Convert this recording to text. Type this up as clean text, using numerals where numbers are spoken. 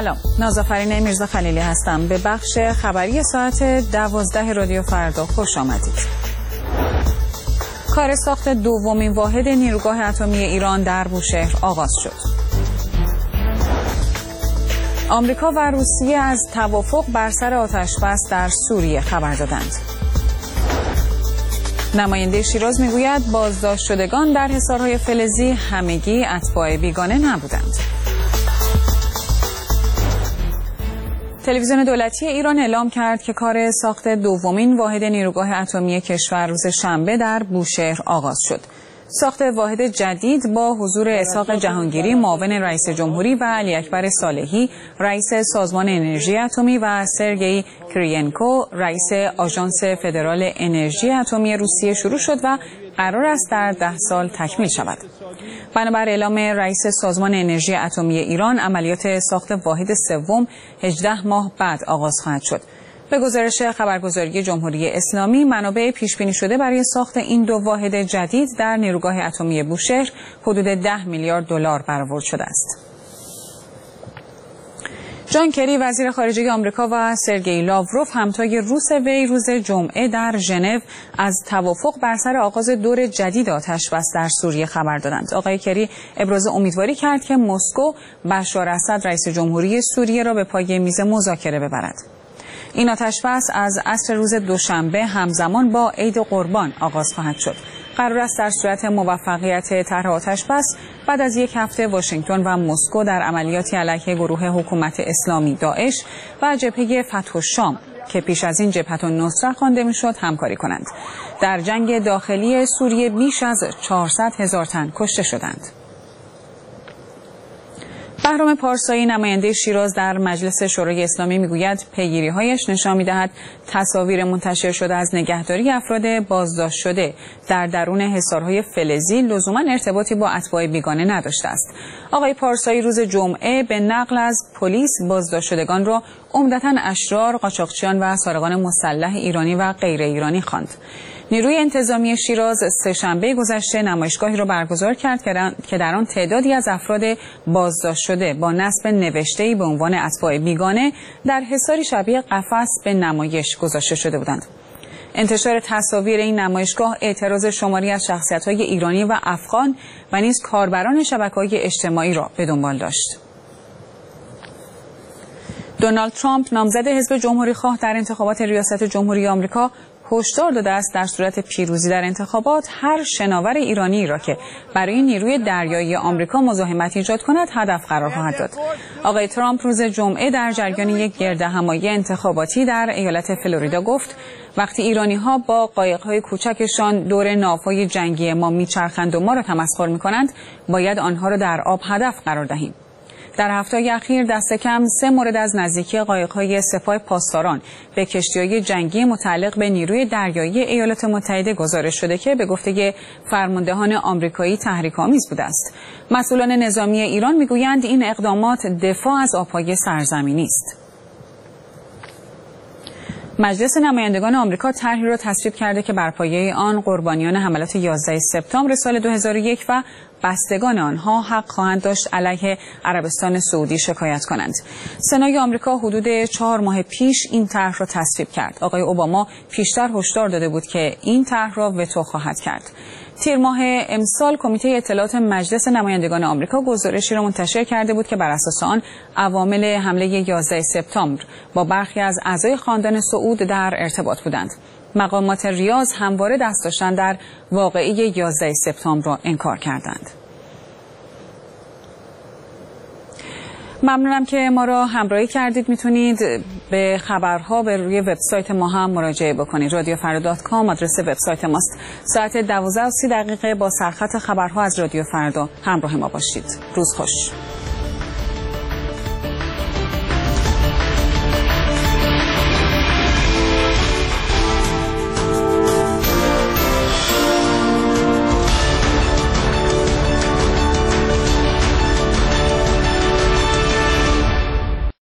سلام، نازافرین میرزا خلیلی هستم. به بخش خبری ساعت 12 رادیو فردا خوش آمدید. کار ساخت دومین واحد نیروگاه اتمی ایران در بوشهر آغاز شد. آمریکا و روسیه از توافق بر سر آتش‌بس در سوریه خبر دادند. نماینده شیراز میگوید بازداشت شدگان در حصارهای فلزی همگی اتباع بیگانه نبودند. تلویزیون دولتی ایران اعلام کرد که کار ساخت دومین واحد نیروگاه اتمی کشور روز شنبه در بوشهر آغاز شد. ساخت واحد جدید با حضور اسحاق جهانگیری معاون رئیس جمهوری و علی اکبر صالحی رئیس سازمان انرژی اتمی و سرگئی کریینکو رئیس آژانس فدرال انرژی اتمی روسیه شروع شد و قرار است در 10 سال تکمیل شود. بنابر اعلام رئیس سازمان انرژی اتمی ایران، عملیات ساخت واحد سوم 18 ماه بعد آغاز خواهد شد. به گزارش خبرگزاری جمهوری اسلامی، منابع پیش‌بینی شده برای ساخت این دو واحد جدید در نیروگاه اتمی بوشهر حدود 10 میلیارد دلار برآورد شده است. جان کری وزیر خارجه آمریکا و سرگئی لاوروف همتای روس وی روز جمعه در ژنو از توافق بر سر آغاز دور جدید آتش‌بس در سوریه خبر دادند. آقای کری ابراز امیدواری کرد که مسکو بشار اسد رئیس جمهوری سوریه را به پای میز مذاکره ببرد. این آتش‌بس از عصر روز دوشنبه همزمان با عید قربان آغاز خواهد شد. قرار است در صورت موفقیت طرح آتش‌بس بعد از یک هفته واشنگتن و مسکو در عملیاتی علیه گروه حکومت اسلامی داعش و جبهه فتح الشام که پیش از این جبهه النصره خوانده میشد همکاری کنند. در جنگ داخلی سوریه بیش از 400,000 تن کشته شدند. بهرام پارسایی نماینده شیراز در مجلس شورای اسلامی میگوید پیگیری‌هایش نشان می‌دهد تصاویر منتشر شده از نگهداری افراد بازداشت شده در درون حصارهای فلزی لزوما ارتباطی با اتباع بیگانه نداشته است. آقای پارسایی روز جمعه به نقل از پلیس بازداشت شدگان را عمدتاً اشرار، قاچاقچیان و سارقان مسلح ایرانی و غیر ایرانی خواند. نیروی انتظامی شیراز سه‌شنبه گذشته نمایشگاهی را برگزار کرد که در آن تعدادی از افراد بازداشت شده با نصب نوشته‌ای به عنوان اتباع بیگانه در حصاری شبیه قفس به نمایش گذاشته شده بودند. انتشار تصاویر این نمایشگاه اعتراض شماری از شخصیت‌های ایرانی و افغان و نیز کاربران شبکه‌های اجتماعی را به دنبال داشت. دونالد ترامپ نامزد حزب جمهوری‌خواه در انتخابات ریاست جمهوری آمریکا هشدار داده است در صورت پیروزی در انتخابات هر شناور ایرانی را که برای نیروی دریایی آمریکا مزاحمت ایجاد کند هدف قرار خواهد داد. آقای ترامپ روز جمعه در جریان یک گردهمایی انتخاباتی در ایالت فلوریدا گفت وقتی ایرانی‌ها با قایق‌های کوچکشان دور ناوهای جنگی ما میچرخند و ما را تمسخر می‌کنند، باید آنها را در آب هدف قرار دهیم. در هفته‌های اخیر دست کم 3 مورد از نزدیکی قایق‌های سپاه پاسداران به کشتی‌های جنگی متعلق به نیروی دریایی ایالات متحده گزارش شده که به گفته فرماندهان آمریکایی تحریک‌آمیز بوده است. مسئولان نظامی ایران میگویند این اقدامات دفاع از آب‌های سرزمینی است. مجلس نمایندگان آمریکا طرحی را تصویب کرده که بر پایه آن قربانیان حملات 11 سپتامبر سال 2001 و بستگان آنها حق خواهند داشت علیه عربستان سعودی شکایت کنند. سنای آمریکا حدود 4 ماه پیش این طرح را تصویب کرد. آقای اوباما پیشتر هشدار داده بود که این طرح را وتو خواهد کرد. تیر ماه امسال کمیته اطلاعات مجلس نمایندگان آمریکا گزارشی را منتشر کرده بود که بر اساس آن عوامل حمله 11 سپتامبر با برخی از اعضای خاندان سعود در ارتباط بودند. مقامات ریاض همواره دست داشتن در واقعه 11 سپتامبر را انکار کردند. ممنونم که ما را همراهی کردید. میتونید به خبرها به روی وبسایت ما هم مراجعه بکنید. radioffarda.com آدرس وبسایت ماست. ساعت 12:30 با سرخط خبرها از رادیو فردا همراه ما باشید. روز خوش.